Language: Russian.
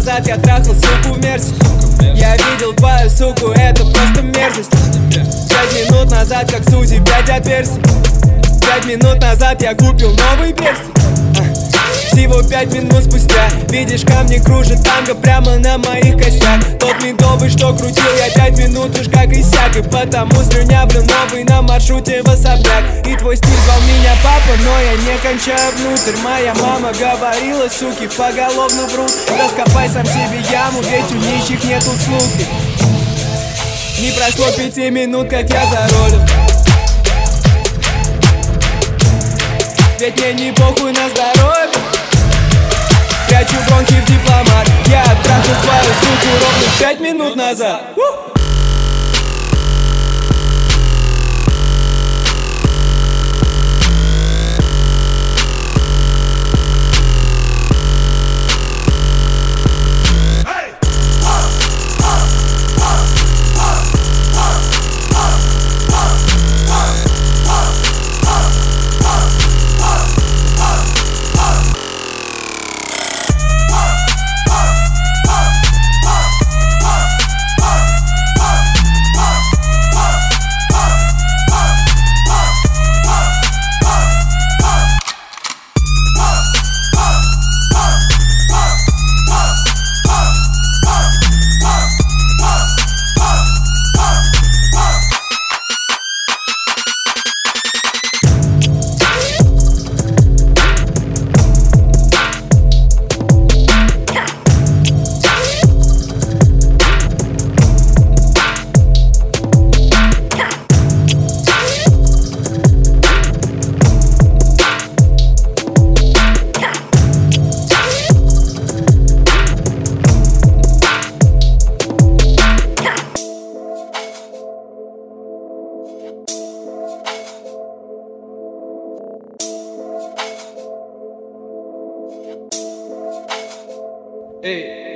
назад я трахал суку в Мерсе. Я видел твою суку, это просто мерзость. 5 минут назад, как Сузи, 5 отверстий. 5 минут назад я купил новый перстень. Всего 5 минут спустя видишь, камни кружат танго прямо на моих костях. Тот ментовый, что крутил я 5 минут уж как иссяк. И потому слюнявлю новый на маршруте в особняк. И твой стиль звал меня папа, но я не кончаю внутрь. Моя мама говорила, суки поголовно врут. Раскопай сам себе яму, ведь у нищих нет услуги. Не прошло 5 минут, как я заролил. Ведь мне не похуй на здоровье. Прячу бронхи в дипломат. Я трахал твою суку ровно 5 минут назад. Эй.